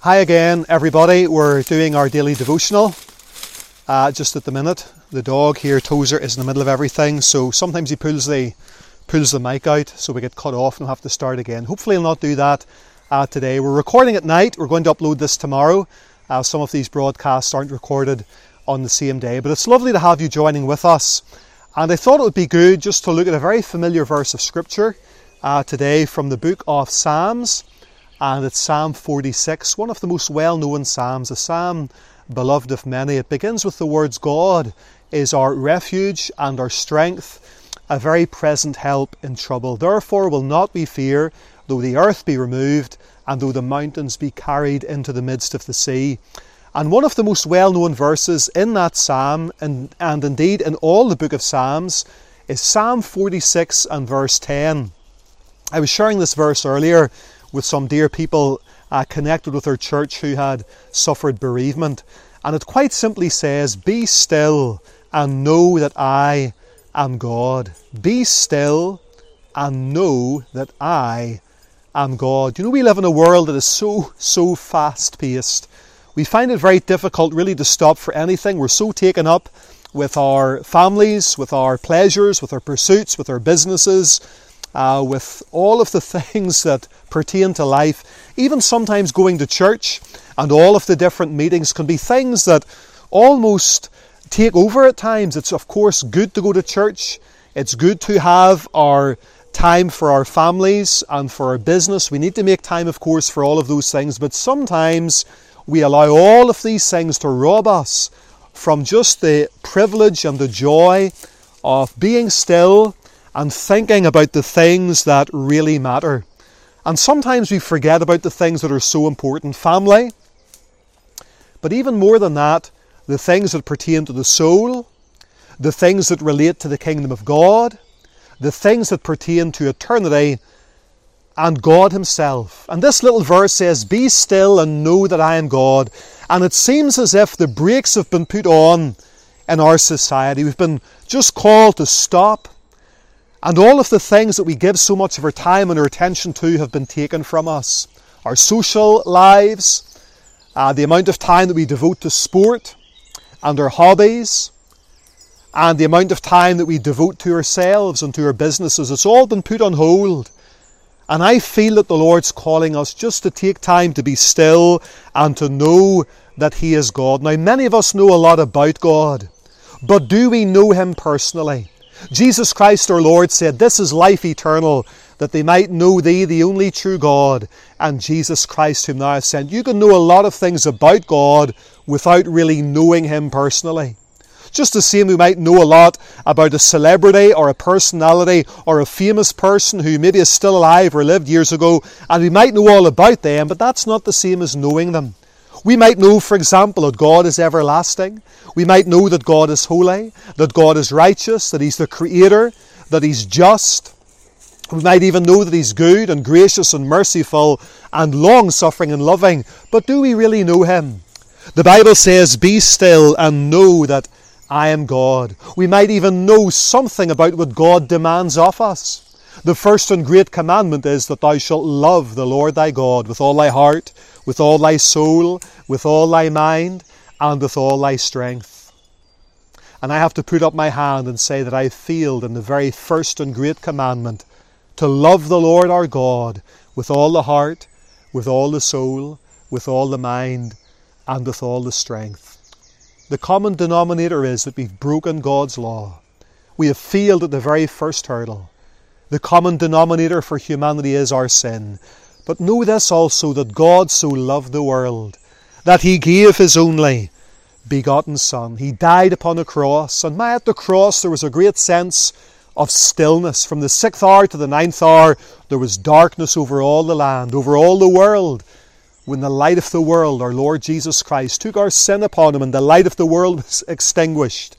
Hi again, everybody. We're doing our daily devotional. Just at the minute, the dog here, Tozer, is in the middle of everything, so sometimes he pulls the mic out, so we get cut off and we'll have to start again. Hopefully he'll not do that today. We're recording at night. We're going to upload this tomorrow. Some of these broadcasts aren't recorded on the same day, but it's lovely to have you joining with us. And I thought it would be good just to look at a very familiar verse of Scripture today from the book of Psalms. And it's Psalm 46, one of the most well-known psalms, a psalm beloved of many. It begins with the words, "God is our refuge and our strength, a very present help in trouble. Therefore will not we fear, though the earth be removed, and though the mountains be carried into the midst of the sea." And one of the most well-known verses in that psalm, and indeed in all the book of Psalms, is Psalm 46 and verse 10. I was sharing this verse earlier with some dear people connected with our church who had suffered bereavement. And it quite simply says, "Be still and know that I am God." Be still and know that I am God. You know, we live in a world that is so fast-paced. We find it very difficult really to stop for anything. We're so taken up with our families, with our pleasures, with our pursuits, with our businesses, with all of the things that pertain to life. Even sometimes going to church and all of the different meetings can be things that almost take over at times. It's of course good to go to church. It's good to have our time for our families and for our business. We need to make time, of course, for all of those things. But sometimes we allow all of these things to rob us from just the privilege and the joy of being still and thinking about the things that really matter. And sometimes we forget about the things that are so important. Family, but even more than that, the things that pertain to the soul, the things that relate to the kingdom of God, the things that pertain to eternity and God Himself. And this little verse says, "Be still and know that I am God." And it seems as if the brakes have been put on in our society. We've been just called to stop. And all of the things that we give so much of our time and our attention to have been taken from us. Our social lives, the amount of time that we devote to sport and our hobbies, and the amount of time that we devote to ourselves and to our businesses, it's all been put on hold. And I feel that the Lord's calling us just to take time to be still and to know that He is God. Now, many of us know a lot about God, but do we know Him personally? Jesus Christ our Lord said, "This is life eternal, that they might know Thee, the only true God, and Jesus Christ whom Thou hast sent." You can know a lot of things about God without really knowing Him personally. Just the same we might know a lot about a celebrity or a personality or a famous person who maybe is still alive or lived years ago, and we might know all about them, but that's not the same as knowing them. We might know, for example, that God is everlasting. We might know that God is holy, that God is righteous, that He's the Creator, that He's just. We might even know that He's good and gracious and merciful and long-suffering and loving. But do we really know Him? The Bible says, "Be still and know that I am God." We might even know something about what God demands of us. The first and great commandment is that thou shalt love the Lord thy God with all thy heart, with all thy soul, with all thy mind, and with all thy strength. And I have to put up my hand and say that I failed in the very first and great commandment, to love the Lord our God with all the heart, with all the soul, with all the mind, and with all the strength. The common denominator is that we've broken God's law. We have failed at the very first hurdle. The common denominator for humanity is our sin. But know this also, that God so loved the world, that He gave His only begotten Son. He died upon a cross, and at the cross there was a great sense of stillness. From the 6th hour to the 9th hour, there was darkness over all the land, over all the world. When the light of the world, our Lord Jesus Christ, took our sin upon Him, and the light of the world was extinguished,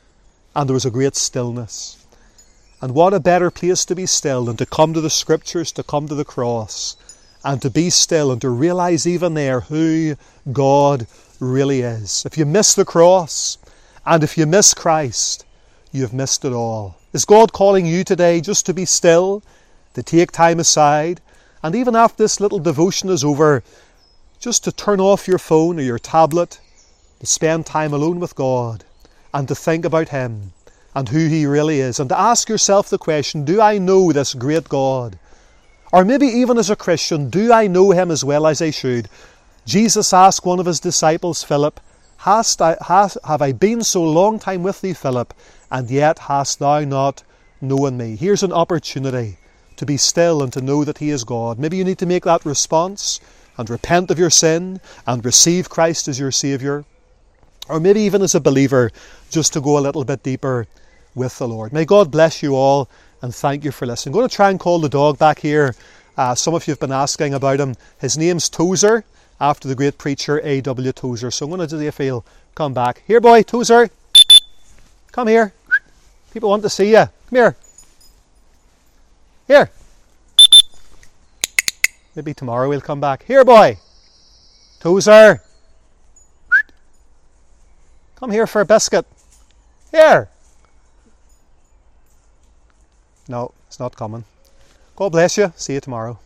and there was a great stillness. And what a better place to be still than to come to the Scriptures, to come to the cross, and to be still and to realize even there who God really is. If you miss the cross and if you miss Christ, you've missed it all. Is God calling you today just to be still, to take time aside, and even after this little devotion is over, just to turn off your phone or your tablet, to spend time alone with God and to think about Him and who He really is, and to ask yourself the question, do I know this great God? Or maybe even as a Christian, do I know Him as well as I should? Jesus asked one of His disciples, Philip, have I been so long time with thee, Philip, and yet hast thou not known me? Here's an opportunity to be still and to know that He is God. Maybe you need to make that response and repent of your sin and receive Christ as your Saviour. Or maybe even as a believer, just to go a little bit deeper with the Lord. May God bless you all, and thank you for listening. I'm going to try and call the dog back here. Some of you have been asking about him. His name's Tozer, after the great preacher A.W. Tozer. So I'm going to do if he'll come back. Here, boy, Tozer. Come here. People want to see you. Come here. Here. Maybe tomorrow he'll come back. Here, boy. Tozer. Come here for a biscuit. Here. No, it's not coming. God bless you. See you tomorrow.